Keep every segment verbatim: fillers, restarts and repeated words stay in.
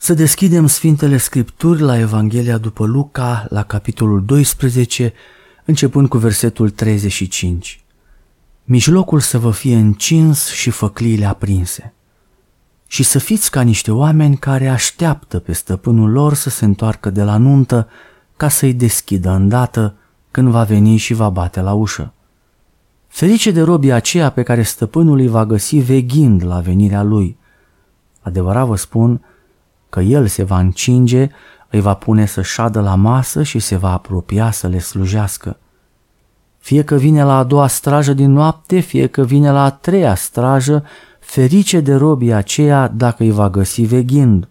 Să deschidem Sfintele Scripturi la Evanghelia după Luca, la capitolul doisprezece, începând cu versetul treizeci și cinci. Mijlocul să vă fie încins și făcliile aprinse. Și să fiți ca niște oameni care așteaptă pe stăpânul lor să se întoarcă de la nuntă ca să-i deschidă îndată când va veni și va bate la ușă. Ferice de robii aceia pe care stăpânul îi va găsi veghind la venirea lui. Adevărat vă spun că el se va încinge, îi va pune să șadă la masă și se va apropia să le slujească. Fie că vine la a doua strajă din noapte, fie că vine la a treia strajă, ferice de robii aceia dacă îi va găsi veghind.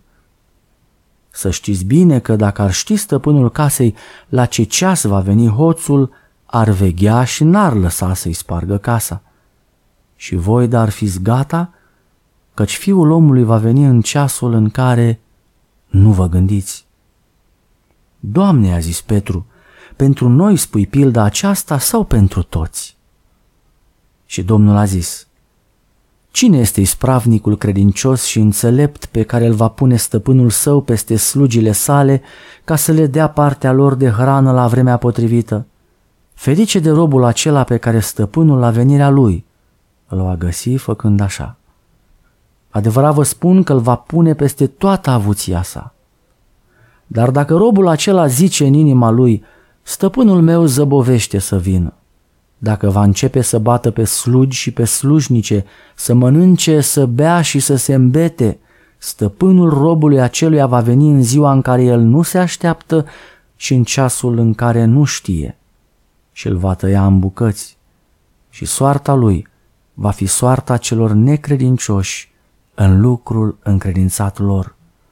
Să știți bine că dacă ar ști stăpânul casei la ce ceas va veni hoțul, ar veghea și n-ar lăsa să-i spargă casa. Și voi dar fiți gata, căci Fiul omului va veni în ceasul în care nu vă gândiți. Doamne, a zis Petru, pentru noi spui pilda aceasta sau pentru toți? Și Domnul a zis, cine este ispravnicul credincios și înțelept pe care îl va pune stăpânul său peste slugile sale ca să le dea partea lor de hrană la vremea potrivită? Ferice de robul acela pe care stăpânul la venirea lui îl va găsi făcând așa. Adevărat vă spun că îl va pune peste toată avuția sa. Dar dacă robul acela zice în inima lui, stăpânul meu zăbovește să vină, dacă va începe să bată pe slugi și pe slujnice, să mănânce, să bea și să se îmbete, stăpânul robului aceluia va veni în ziua în care el nu se așteaptă și în ceasul în care nu știe și îl va tăia în bucăți și soarta lui va fi soarta celor necredincioși în lucrul încredințat lor.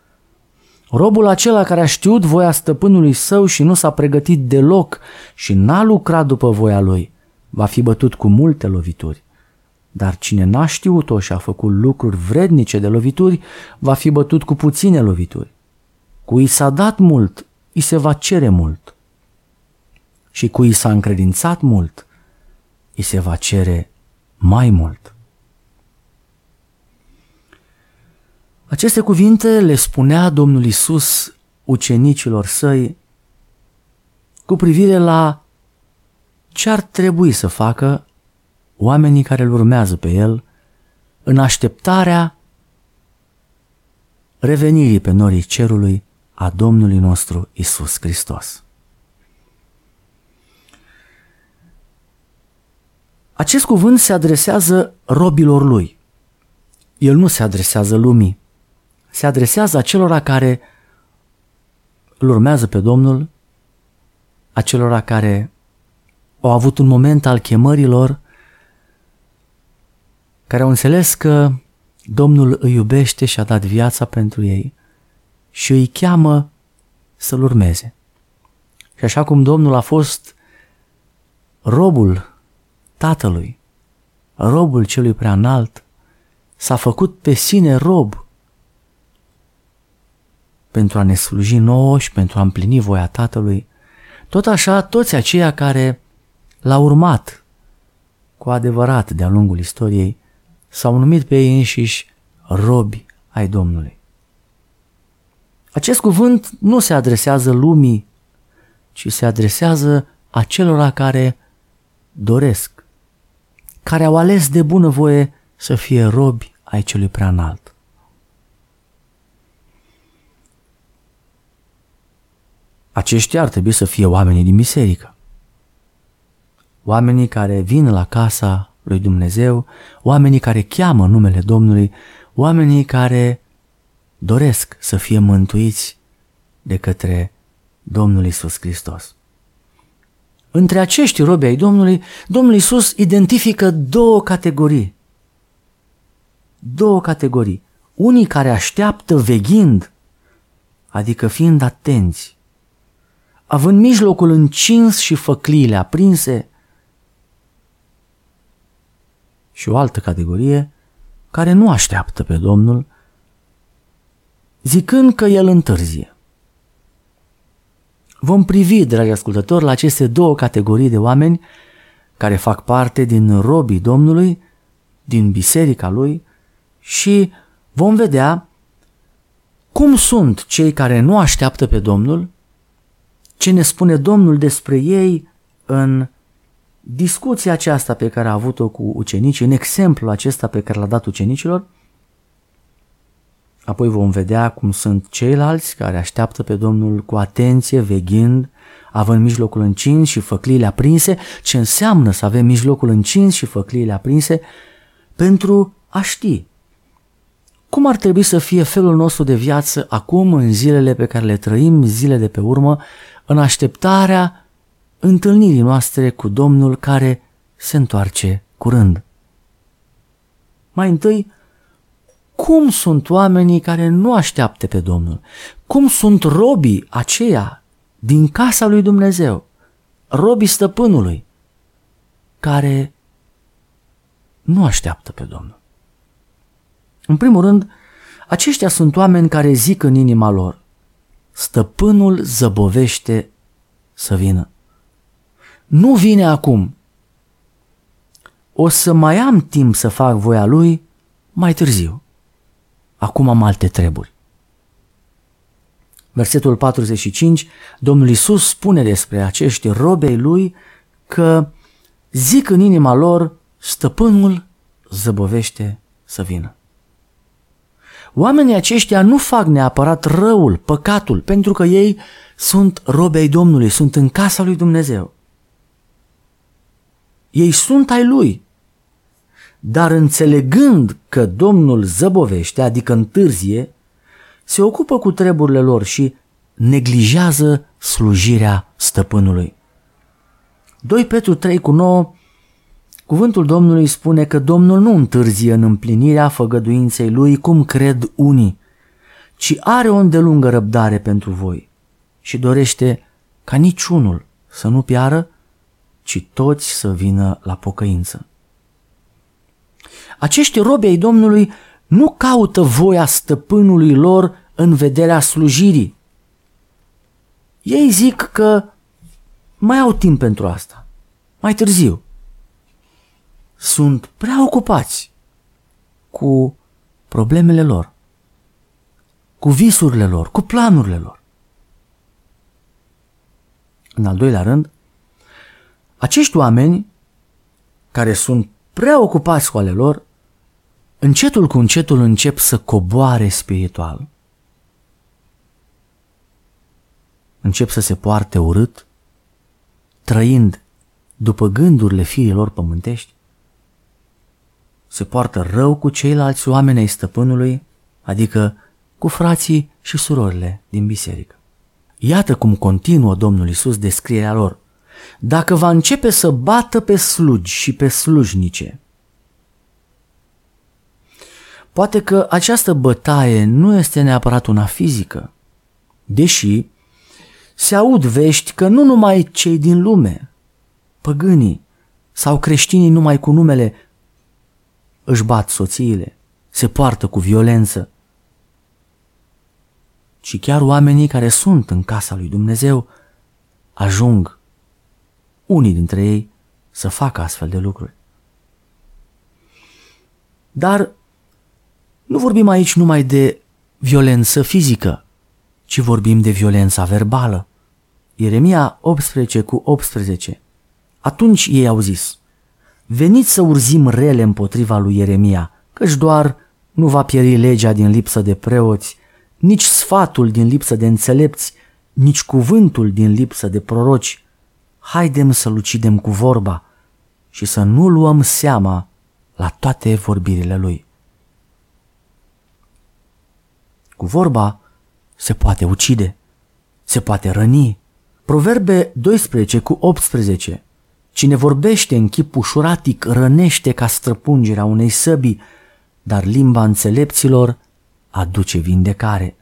Robul acela care a știut voia stăpânului său și nu s-a pregătit deloc și n-a lucrat după voia lui, va fi bătut cu multe lovituri. Dar cine n-a știut-o și a făcut lucruri vrednice de lovituri, va fi bătut cu puține lovituri. Cui s-a dat mult, îi se va cere mult. Și cui s-a încredințat mult, îi se va cere mai mult. Aceste cuvinte le spunea Domnul Iisus ucenicilor săi cu privire la ce ar trebui să facă oamenii care îl urmează pe el în așteptarea revenirii pe norii cerului a Domnului nostru Iisus Hristos. Acest cuvânt se adresează robilor lui. El nu se adresează lumii. Se adresează acelora care îl urmează pe Domnul, acelora care au avut un moment al chemărilor, care au înțeles că Domnul îi iubește și a dat viața pentru ei și îi cheamă să-L urmeze. Și așa cum Domnul a fost robul Tatălui, robul celui prea înalt, s-a făcut pe sine rob pentru a ne sluji nouă și pentru a împlini voia Tatălui, tot așa toți aceia care l-au urmat cu adevărat de-a lungul istoriei s-au numit pe ei înșiși robi ai Domnului. Acest cuvânt nu se adresează lumii, ci se adresează acelora care doresc, care au ales de bunăvoie să fie robi ai celui prea înalt. Aceștia ar trebui să fie oamenii din biserică. Oamenii care vin la casa lui Dumnezeu, oamenii care cheamă numele Domnului, oamenii care doresc să fie mântuiți de către Domnul Iisus Hristos. Între acești robi ai Domnului, Domnul Iisus identifică două categorii. Două categorii. Unii care așteaptă veghind, adică fiind atenți, având mijlocul încins și făcliile aprinse, și o altă categorie care nu așteaptă pe Domnul, zicând că El întârzie. Vom privi, dragi ascultători, la aceste două categorii de oameni care fac parte din robii Domnului, din biserica Lui, și vom vedea Cum sunt cei care nu așteaptă pe Domnul? Ce ne spune Domnul despre ei în discuția aceasta pe care a avut-o cu ucenicii, în exemplul acesta pe care l-a dat ucenicilor? Apoi vom vedea cum sunt ceilalți care așteaptă pe Domnul cu atenție, veghind, având mijlocul încins și făcliile aprinse, ce înseamnă să avem mijlocul încins și făcliile aprinse, pentru a ști cum ar trebui să fie felul nostru de viață acum, în zilele pe care le trăim, zile de pe urmă, în așteptarea întâlnirii noastre cu Domnul care se întoarce curând. Mai întâi, cum sunt oamenii care nu așteaptă pe Domnul? Cum sunt robii aceia din casa lui Dumnezeu, robii stăpânului, care nu așteaptă pe Domnul? În primul rând, aceștia sunt oameni care zic în inima lor: stăpânul zăbovește să vină. Nu vine acum. O să mai am timp să fac voia lui mai târziu. Acum am alte treburi. Versetul patruzeci și cinci, Domnul Iisus spune despre acești robei lui că zic în inima lor: stăpânul zăbovește să vină. Oamenii aceștia nu fac neapărat răul, păcatul, pentru că ei sunt robei Domnului, sunt în casa lui Dumnezeu. Ei sunt ai lui, dar înțelegând că Domnul zăbovește, adică întârzie, se ocupă cu treburile lor și neglijează slujirea stăpânului. doi Petru trei cu nouă, cuvântul Domnului spune că Domnul nu întârzie în împlinirea făgăduinței lui, cum cred unii, ci are o îndelungă răbdare pentru voi și dorește ca niciunul să nu piară, ci toți să vină la pocăință. Acești robi ai Domnului nu caută voia stăpânului lor în vederea slujirii. Ei zic că mai au timp pentru asta, mai târziu. Sunt prea ocupați cu problemele lor, cu visurile lor, cu planurile lor. În al doilea rând, acești oameni care sunt prea ocupați cu ale lor, încetul cu încetul încep să coboare spiritual. Încep să se poarte urât, trăind după gândurile fiilor pământești. Se poartă rău cu ceilalți oameni ai stăpânului, adică cu frații și surorile din biserică. Iată cum continuă Domnul Iisus descrierea lor. Dacă va începe să bată pe slugi și pe slujnice, poate că această bătaie nu este neapărat una fizică, deși se aud vești că nu numai cei din lume, păgânii sau creștinii numai cu numele, își bat soțiile, se poartă cu violență, ci chiar oamenii care sunt în casa lui Dumnezeu ajung, unii dintre ei, să facă astfel de lucruri. Dar nu vorbim aici numai de violență fizică, ci vorbim de violența verbală. Ieremia optsprezece cu optsprezece. Atunci ei au zis: veniți să urzim rele împotriva lui Ieremia, căci doar nu va pieri legea din lipsă de preoți, nici sfatul din lipsă de înțelepți, nici cuvântul din lipsă de proroci. Haidem să-l ucidem cu vorba și să nu luăm seama la toate vorbirile lui. Cu vorba se poate ucide, se poate răni. Proverbe doisprezece cu optsprezece. Cine vorbește în chip ușuratic rănește ca străpungerea unei săbii, dar limba înțelepților aduce vindecare.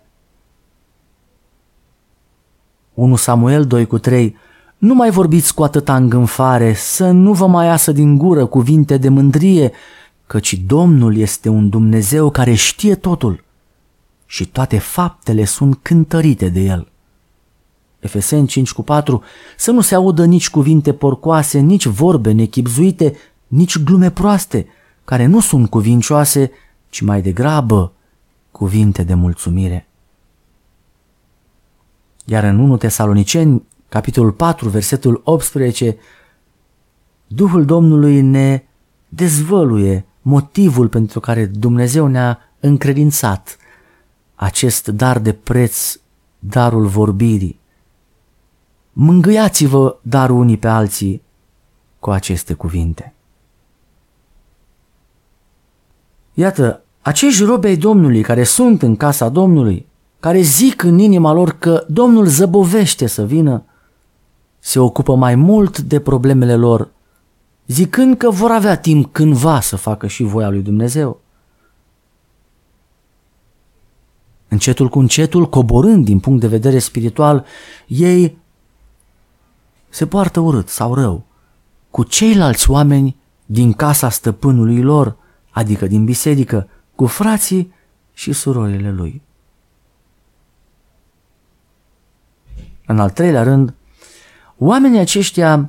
unu Samuel doi cu trei. Nu mai vorbiți cu atâta îngânfare, să nu vă mai iasă din gură cuvinte de mândrie, căci Domnul este un Dumnezeu care știe totul și toate faptele sunt cântărite de El. Efeseni cinci cu patru. Să nu se audă nici cuvinte porcoase, nici vorbe nechibzuite, nici glume proaste, care nu sunt cuvincioase, ci mai degrabă cuvinte de mulțumire. Iar în întâi Tesaloniceni, capitolul patru, versetul optsprezece, Duhul Domnului ne dezvăluie motivul pentru care Dumnezeu ne-a încredințat acest dar de preț, darul vorbirii. Mângâiați-vă dar unii pe alții cu aceste cuvinte. Iată, acești robi ai Domnului care sunt în casa Domnului, care zic în inima lor că Domnul zăbovește să vină, se ocupă mai mult de problemele lor, zicând că vor avea timp cândva să facă și voia lui Dumnezeu. Încetul cu încetul, coborând din punct de vedere spiritual, ei se poartă urât sau rău cu ceilalți oameni din casa stăpânului lor, adică din biserică, cu frații și surorile lui. În al treilea rând, oamenii aceștia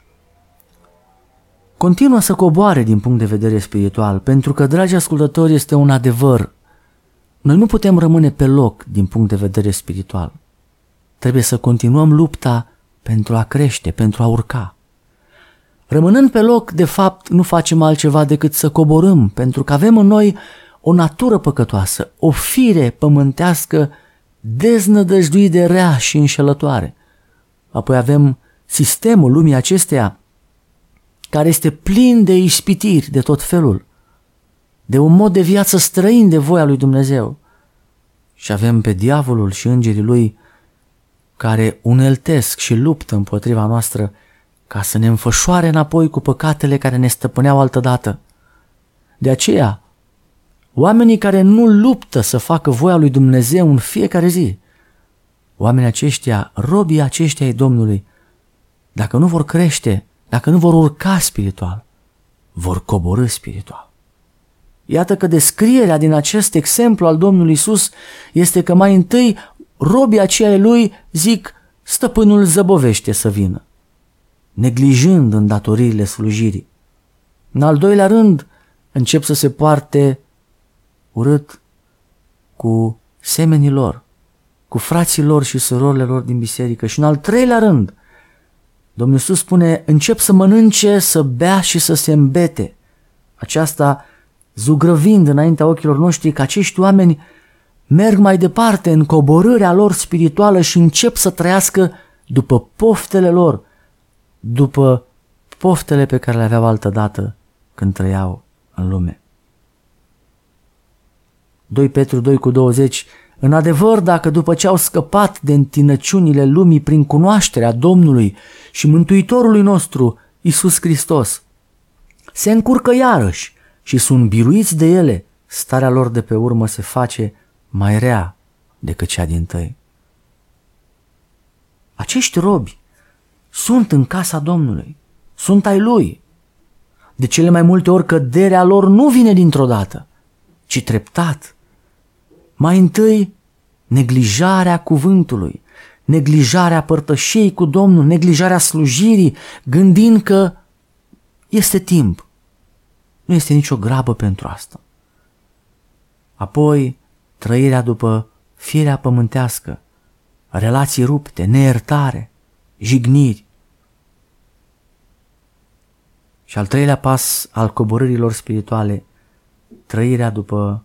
continuă să coboare din punct de vedere spiritual, pentru că, dragi ascultători, este un adevăr. Noi nu putem rămâne pe loc din punct de vedere spiritual. Trebuie să continuăm lupta pentru a crește, pentru a urca. Rămânând pe loc, de fapt, nu facem altceva decât să coborâm, pentru că avem în noi o natură păcătoasă, o fire pământească deznădăjduit de rea și înșelătoare. Apoi avem sistemul lumii acesteia, care este plin de ispitiri de tot felul, de un mod de viață străin de voia lui Dumnezeu. Și avem pe diavolul și îngerii lui care uneltesc și luptă împotriva noastră ca să ne înfășoare înapoi cu păcatele care ne stăpâneau altădată. De aceea, oamenii care nu luptă să facă voia lui Dumnezeu în fiecare zi, oamenii aceștia, robii aceștia ai Domnului, dacă nu vor crește, dacă nu vor urca spiritual, vor coborî spiritual. Iată că descrierea din acest exemplu al Domnului Iisus este că mai întâi robii aceia lui zic, stăpânul zăbovește să vină, neglijând îndatoririle slujirii. În al doilea rând, încep să se poarte urât cu semenii lor, cu frații lor și surorile lor din biserică. Și în al treilea rând, Domnul Iisus spune, încep să mănânce, să bea și să se îmbete. Aceasta zugrăvind înaintea ochilor noștri că acești oameni merg mai departe în coborârea lor spirituală și încep să trăiască după poftele lor, după poftele pe care le aveau altădată când trăiau în lume. doi Petru doi cu douăzeci. În adevăr, dacă după ce au scăpat de întinăciunile lumii prin cunoașterea Domnului și Mântuitorului nostru, Iisus Hristos, se încurcă iarăși și sunt biruiți de ele, starea lor de pe urmă se face mai rea decât cea dintâi. Acești robi sunt în casa Domnului, sunt ai Lui. De cele mai multe ori căderea lor nu vine dintr-o dată, ci treptat. Mai întâi, neglijarea cuvântului, neglijarea părtășiei cu Domnul, neglijarea slujirii, gândind că este timp. Nu este nicio grabă pentru asta. Apoi, trăirea după firea pământească, relații rupte, neiertare, jigniri. Și al treilea pas al coborârilor spirituale, trăirea după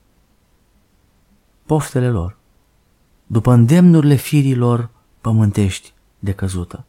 poftele lor, după îndemnurile firilor pământești de căzută.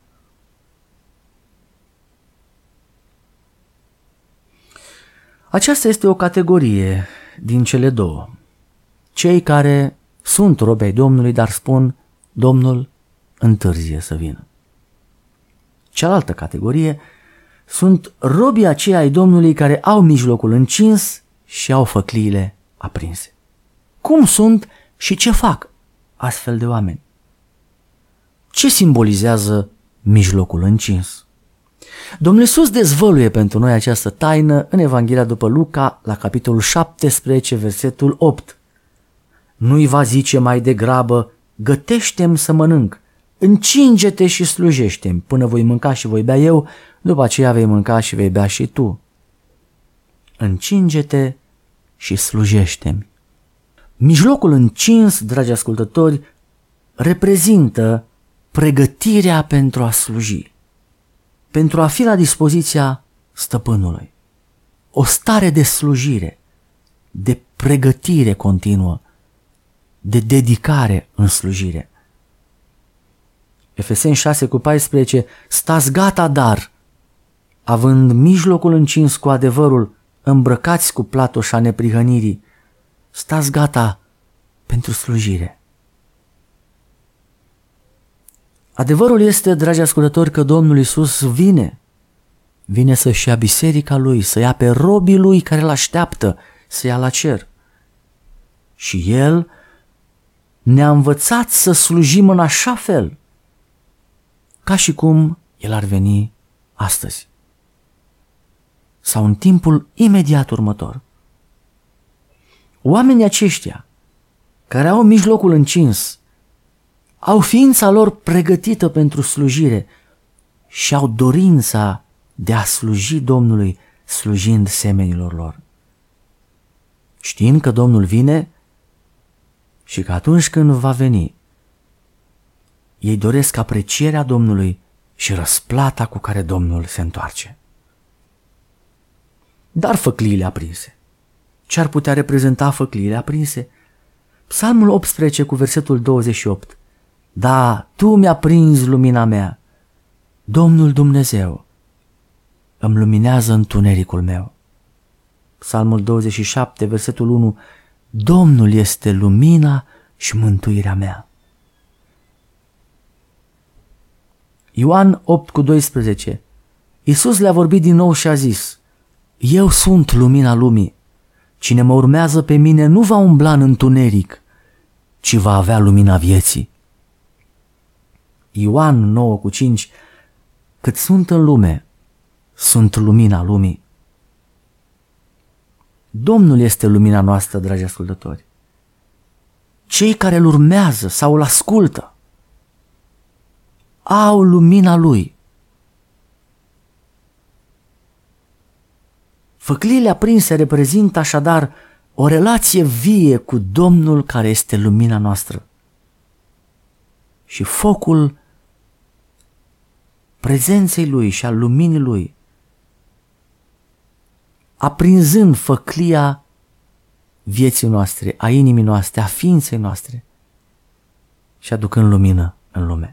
Aceasta este o categorie din cele două. Cei care sunt robi ai Domnului, dar spun, Domnul întârzie să vină. Cealaltă categorie sunt robii aceia ai Domnului care au mijlocul încins și au făcliile aprinse. Cum sunt și ce fac astfel de oameni? Ce simbolizează mijlocul încins? Domnul Iisus dezvăluie pentru noi această taină în Evanghelia după Luca, la capitolul șaptesprezece, versetul opt. Nu-i va zice mai degrabă, gătește-mi să mănânc, încinge-te și slujește-mi, până voi mânca și voi bea eu, după aceea vei mânca și vei bea și tu. Încinge-te și slujește-mi. Mijlocul încins, dragi ascultători, reprezintă pregătirea pentru a sluji, pentru a fi la dispoziția stăpânului. O stare de slujire, de pregătire continuă, de dedicare în slujire. Efeseni șase cu paisprezece, stați gata, dar, având mijlocul încins cu adevărul, îmbrăcați cu platoșa neprihănirii, stați gata pentru slujire. Adevărul este, dragi ascultători, că Domnul Iisus vine, vine să-și ia biserica Lui, să ia pe robii Lui care îl așteaptă, să ia la cer. Și El ne-a învățat să slujim în așa fel, ca și cum El ar veni astăzi sau în timpul imediat următor. Oamenii aceștia care au mijlocul încins, au ființa lor pregătită pentru slujire și au dorința de a sluji Domnului slujind semenilor lor. Știind că Domnul vine și că atunci când va veni, ei doresc aprecierea Domnului și răsplata cu care Domnul se întoarce. Dar făcliile aprinse. Ce ar putea reprezenta făcliile aprinse? Psalmul optsprezece cu versetul douăzeci și opt. Da, Tu mi-a prins lumina mea, Domnul Dumnezeu îmi luminează întunericul meu. Psalmul douăzeci și șapte, versetul unu. Domnul este lumina și mântuirea mea. Ioan opt cu doisprezece. Iisus le-a vorbit din nou și a zis: Eu sunt lumina lumii. Cine mă urmează pe mine nu va umbla în întuneric, ci va avea lumina vieții. Ioan nouă cu cinci. Cât sunt în lume, sunt lumina lumii. Domnul este lumina noastră, dragi ascultători. Cei care îl urmează sau îl ascultă au lumina Lui. Făcliile aprinse reprezintă așadar o relație vie cu Domnul care este lumina noastră. Și focul prezenței Lui și al luminii Lui, aprinzând făclia vieții noastre, a inimii noastre, a ființei noastre și aducând lumină în lume.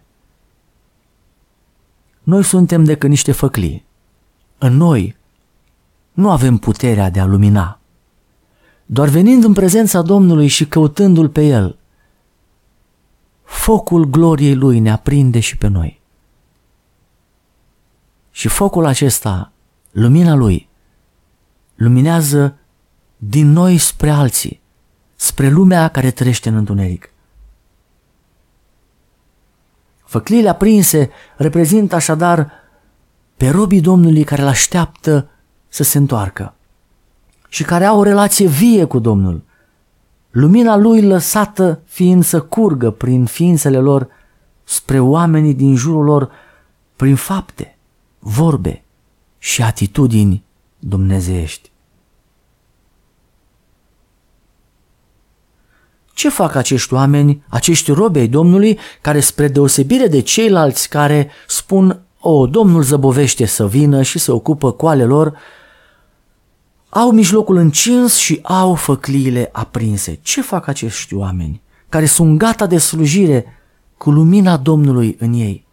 Noi suntem decât niște făclii. În noi nu avem puterea de a lumina. Doar venind în prezența Domnului și căutându-L pe El, focul gloriei Lui ne aprinde și pe noi. Și focul acesta, lumina Lui, luminează din noi spre alții, spre lumea care trăiește în întuneric. Făcliile aprinse reprezintă așadar pe robii Domnului care îl așteaptă să se întoarcă și care au o relație vie cu Domnul, lumina Lui lăsată fiind să curgă prin ființele lor spre oamenii din jurul lor prin fapte, vorbe și atitudini dumnezeiești. Ce fac acești oameni, acești robi ai Domnului, care spre deosebire de ceilalți care spun: o, Domnul zăbovește să vină și să ocupă cu ale lor, au mijlocul încins și au făcliile aprinse? Ce fac acești oameni care sunt gata de slujire cu lumina Domnului în ei?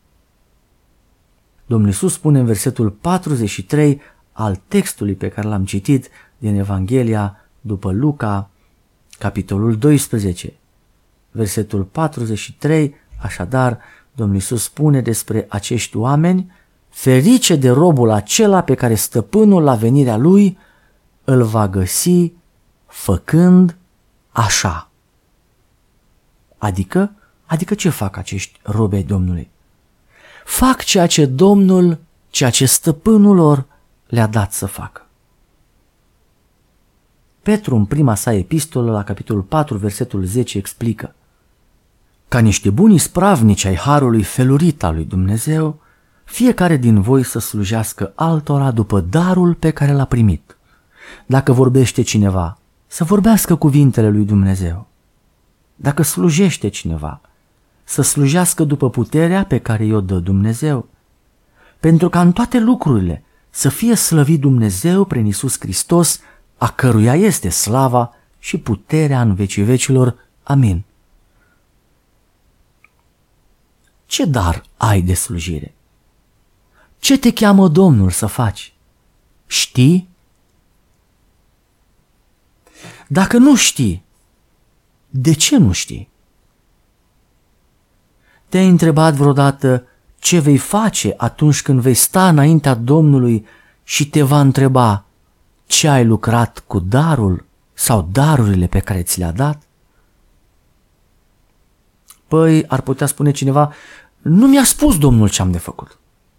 Domnul Iisus spune în versetul patruzeci și trei al textului pe care l-am citit din Evanghelia după Luca, capitolul doisprezece, versetul patruzeci și trei, așadar, Domnul Iisus spune despre acești oameni: ferice de robul acela pe care stăpânul la venirea lui îl va găsi făcând așa. Adică, adică ce fac acești robi ai Domnului? Fac ceea ce Domnul, ceea ce stăpânul lor le-a dat să facă. Petru, în prima sa epistolă, la capitolul patru, versetul zece, explică: ca niște buni spravnici ai harului felurit al lui Dumnezeu, fiecare din voi să slujească altora după darul pe care l-a primit. Dacă vorbește cineva, să vorbească cuvintele lui Dumnezeu. Dacă slujește cineva, să slujească după puterea pe care i-o dă Dumnezeu, pentru ca în toate lucrurile să fie slăvit Dumnezeu prin Iisus Hristos, a căruia este slava și puterea în vecii vecilor. Amin. Ce dar ai de slujire? Ce te cheamă Domnul să faci? Știi? Dacă nu știi, de ce nu știi? Te-ai întrebat vreodată ce vei face atunci când vei sta înaintea Domnului și te va întreba ce ai lucrat cu darul sau darurile pe care ți le-a dat? Păi, ar putea spune cineva, nu mi-a spus Domnul ce am de făcut.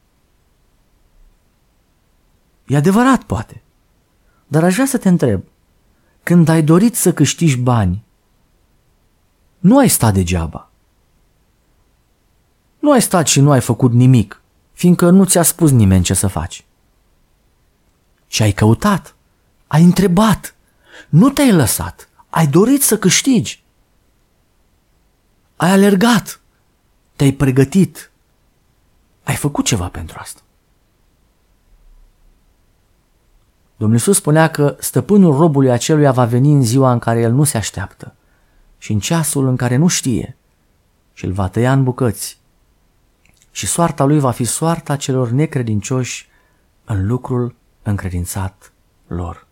E adevărat, poate, dar aș vrea să te întreb, când ai dorit să câștigi bani, nu ai stat degeaba. Nu ai stat și nu ai făcut nimic, fiindcă nu ți-a spus nimeni ce să faci. Ce ai căutat, ai întrebat, nu te-ai lăsat, ai dorit să câștigi. Ai alergat, te-ai pregătit, ai făcut ceva pentru asta. Domnul Iisus spunea că stăpânul robului aceluia va veni în ziua în care el nu se așteaptă și în ceasul în care nu știe și îl va tăia în bucăți și soarta lui va fi soarta celor necredincioși în lucrul încredințat lor.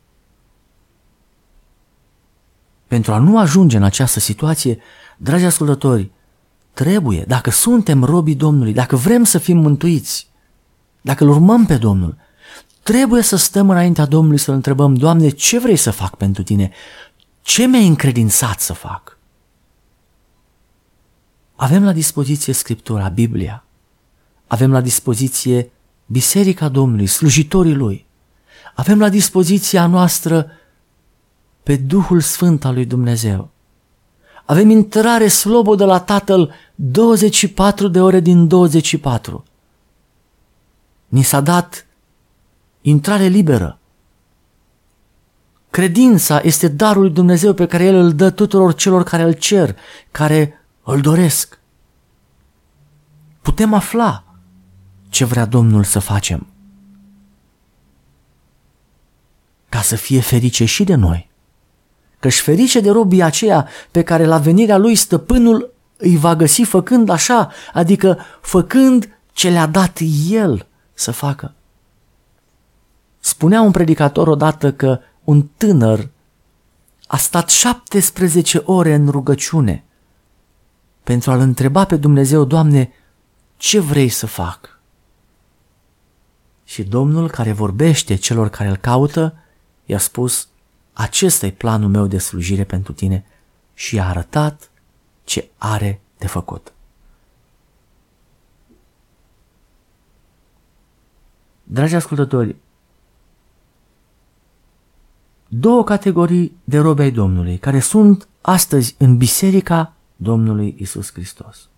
Pentru a nu ajunge în această situație, dragi ascultători, trebuie, dacă suntem robii Domnului, dacă vrem să fim mântuiți, dacă îl urmăm pe Domnul, trebuie să stăm înaintea Domnului să-L întrebăm, Doamne, ce vrei să fac pentru Tine? Ce mi-ai încredințat să fac? Avem la dispoziție Scriptura, Biblia. Avem la dispoziție Biserica Domnului, slujitorii Lui. Avem la dispoziția noastră pe Duhul Sfânt al lui Dumnezeu. Avem intrare slobodă la Tatăl douăzeci și patru de ore din douăzeci și patru. Ni s-a dat intrare liberă. Credința este darul lui Dumnezeu pe care El îl dă tuturor celor care îl cer, care îl doresc. Putem afla ce vrea Domnul să facem, ca să fie ferice și de noi. Că-și ferice de robii aceia pe care la venirea lui stăpânul îi va găsi făcând așa, adică făcând ce le-a dat El să facă. Spunea un predicator odată că un tânăr a stat șaptesprezece ore în rugăciune pentru a-L întreba pe Dumnezeu, Doamne, ce vrei să fac? Și Domnul, care vorbește celor care îl caută, i-a spus, acesta e planul meu de slujire pentru tine, și i-a arătat ce are de făcut. Dragi ascultători, două categorii de robi ai Domnului care sunt astăzi în Biserica Domnului Iisus Hristos.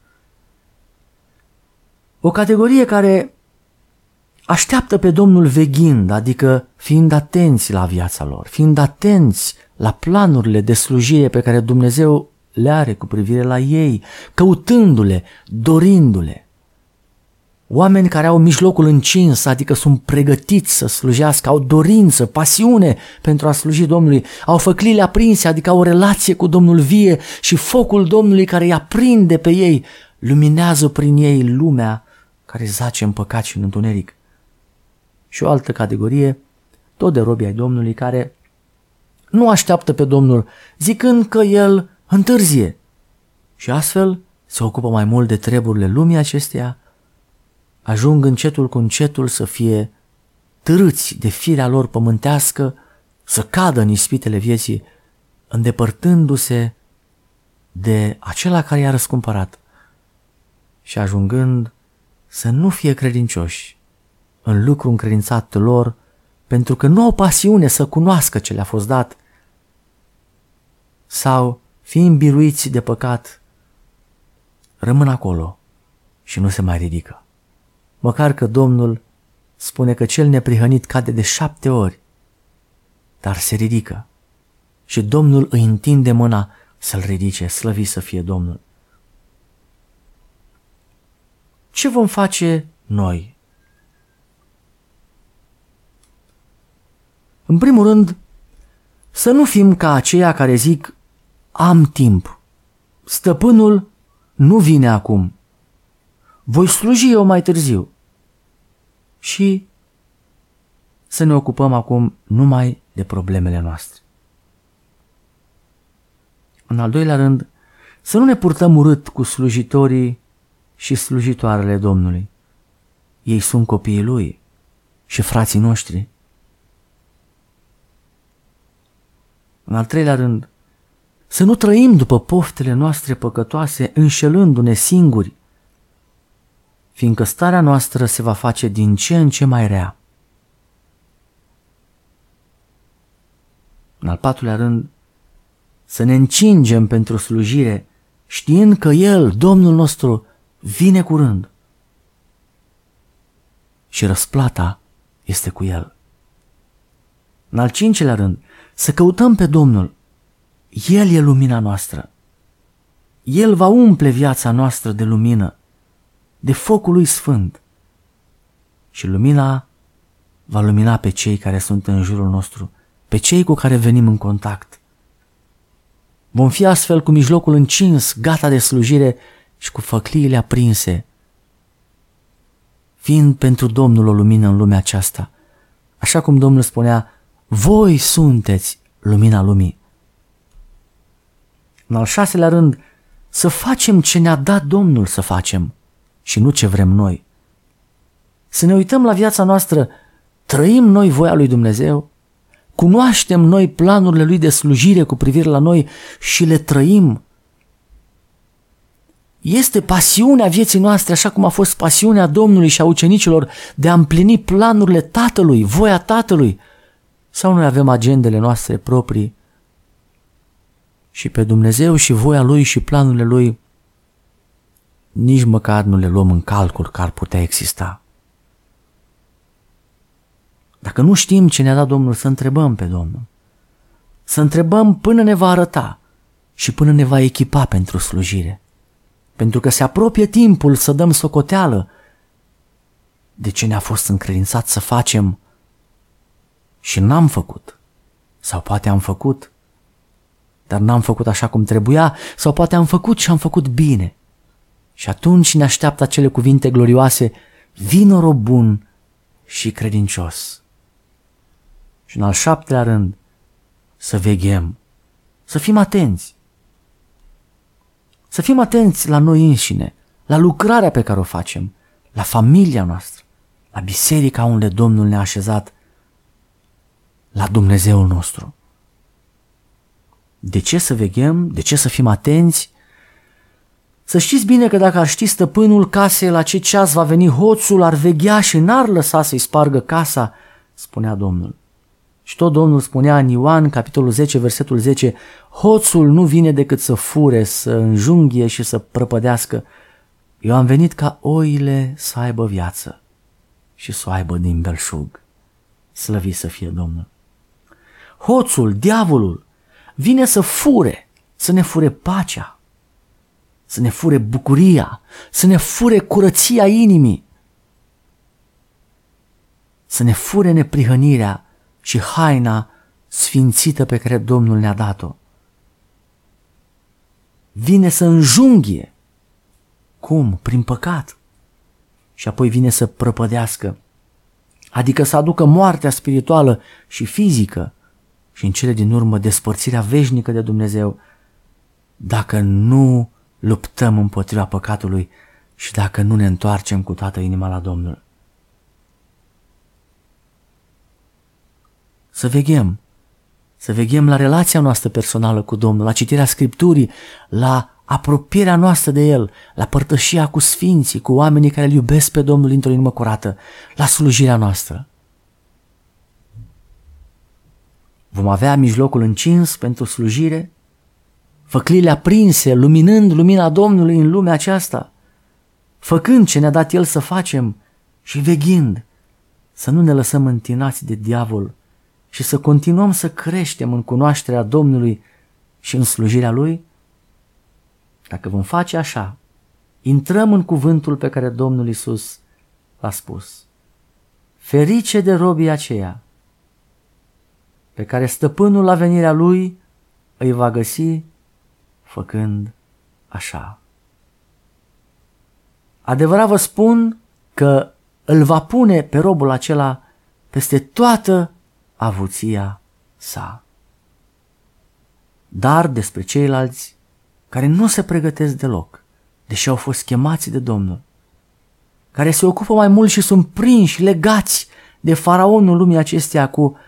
O categorie care așteaptă pe Domnul veghind, adică fiind atenți la viața lor, fiind atenți la planurile de slujire pe care Dumnezeu le are cu privire la ei, căutându-le, dorindu-le. Oameni care au mijlocul încins, adică sunt pregătiți să slujească, au dorință, pasiune pentru a sluji Domnului, au făclile aprinse, adică au o relație cu Domnul vie și focul Domnului care îi aprinde pe ei, luminează prin ei lumea care zace în păcat și în întuneric. Și o altă categorie, tot de robi ai Domnului, care nu așteaptă pe Domnul, zicând că El întârzie și astfel se ocupă mai mult de treburile lumii acesteia, ajung încetul cu încetul să fie târâți de firea lor pământească, să cadă în ispitele vieții, îndepărtându-se de acela care i-a răscumpărat și ajungând să nu fie credincioși în lucru încredințat lor, pentru că nu au pasiune să cunoască ce le-a fost dat, sau, fiind biruiți de păcat, rămân acolo și nu se mai ridică. Măcar că Domnul spune că cel neprihănit cade de șapte ori, dar se ridică și Domnul îi întinde mâna să-l ridice, slăvit să fie Domnul. ce vom face noi? În primul rând, să nu fim ca aceia care zic, am timp, stăpânul nu vine acum, voi sluji eu mai târziu și să ne ocupăm acum numai de problemele noastre. În al doilea rând, să nu ne purtăm urât cu slujitorii și slujitoarele Domnului. Ei sunt copiii Lui și frații noștri. În al treilea rând, să nu trăim după poftele noastre păcătoase, înșelându-ne singuri, fiindcă starea noastră se va face din ce în ce mai rea. În al patrulea rând, să ne încingem pentru slujire, știind că El, Domnul nostru, vine curând și răsplata este cu El. În al cincilea rând, să căutăm pe Domnul. El e lumina noastră. El va umple viața noastră de lumină, de focul lui sfânt. Și lumina va lumina pe cei care sunt în jurul nostru, pe cei cu care venim în contact. Vom fi astfel cu mijlocul încins, gata de slujire și cu făcliile aprinse, fiind pentru Domnul o lumină în lumea aceasta, așa cum Domnul spunea, voi sunteți lumina lumii. În al șaselea rând, să facem ce ne-a dat Domnul să facem și nu ce vrem noi. Să ne uităm la viața noastră, trăim noi voia lui Dumnezeu, cunoaștem noi planurile Lui de slujire cu privire la noi și le trăim. Este pasiunea vieții noastre, așa cum a fost pasiunea Domnului și a ucenicilor, de a împlini planurile Tatălui, voia Tatălui, sau noi avem agendele noastre proprii și pe Dumnezeu și voia Lui și planurile Lui nici măcar nu le luăm în calcul că ar putea exista. Dacă nu știm ce ne-a dat Domnul, să întrebăm pe Domnul. Să întrebăm până ne va arăta și până ne va echipa pentru slujire. Pentru că se apropie timpul să dăm socoteală de ce ne-a fost încredințat să facem și n-am făcut. Sau poate am făcut, dar n-am făcut așa cum trebuia, sau poate am făcut și am făcut bine. Și atunci ne așteaptă acele cuvinte glorioase, vino rob bun și credincios. Și în al șaptelea rând, să veghem, să fim atenți. Să fim atenți la noi înșine, la lucrarea pe care o facem, la familia noastră, la biserica unde Domnul ne-a așezat, la Dumnezeul nostru. De ce să veghem? De ce să fim atenți? Să știți bine că dacă ar ști stăpânul casei la ce ceas va veni hoțul, ar veghea și n-ar lăsa să-i spargă casa, spunea Domnul. Și tot Domnul spunea în Ioan, capitolul zece, versetul zece, hoțul nu vine decât să fure, să înjunghie și să prăpădească. Eu am venit ca oile să aibă viață și să o aibă din belșug. Slăvit să fie Domnul. Hoțul, diavolul, vine să fure, să ne fure pacea, să ne fure bucuria, să ne fure curăția inimii, să ne fure neprihănirea și haina sfințită pe care Domnul ne-a dat-o. Vine să înjunghie. Cum? Prin păcat. Și apoi vine să prăpădească, adică să aducă moartea spirituală și fizică și în cele din urmă despărțirea veșnică de Dumnezeu, dacă nu luptăm împotriva păcatului și dacă nu ne întoarcem cu toată inima la Domnul. Să veghem, să veghem la relația noastră personală cu Domnul, la citirea Scripturii, la apropierea noastră de El, la părtășia cu sfinții, cu oamenii care îl iubesc pe Domnul într-o inimă curată, la slujirea noastră. Vom avea mijlocul încins pentru slujire, făclile aprinse, luminând lumina Domnului în lumea aceasta, făcând ce ne-a dat El să facem și veghind, să nu ne lăsăm întinați de diavol și să continuăm să creștem în cunoașterea Domnului și în slujirea Lui. Dacă vom face așa, intrăm în cuvântul pe care Domnul Iisus l-a spus. Ferice de robii aceia pe care stăpânul la venirea lui îi va găsi făcând așa. Adevărat vă spun că îl va pune pe robul acela peste toată avuția sa. Dar despre ceilalți care nu se pregătesc deloc, deși au fost chemați de Domnul, care se ocupă mai mult și sunt prinși, legați de faraonul lumii acesteia cu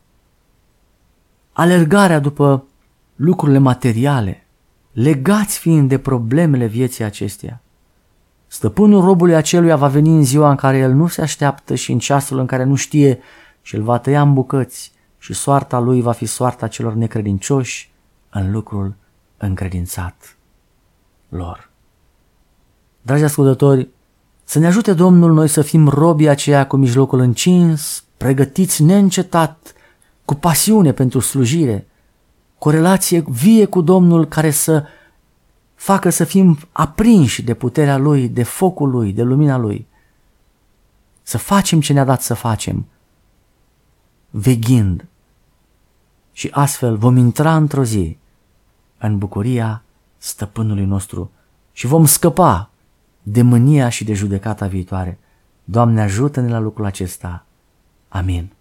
alergarea după lucrurile materiale, legați fiind de problemele vieții acesteia. Stăpânul robului aceluia va veni în ziua în care el nu se așteaptă și în ceasul în care nu știe și îl va tăia în bucăți și soarta lui va fi soarta celor necredincioși în lucrul încredințat lor. Dragi ascultători, să ne ajute Domnul noi să fim robii aceia cu mijlocul încins, pregătiți neîncetat, cu pasiune pentru slujire, cu o relație vie cu Domnul care să facă să fim aprinși de puterea Lui, de focul Lui, de lumina Lui. Să facem ce ne-a dat să facem, veghind. Și astfel vom intra într-o zi în bucuria stăpânului nostru și vom scăpa de mânia și de judecata viitoare. Doamne, ajută-ne la lucrul acesta. Amin.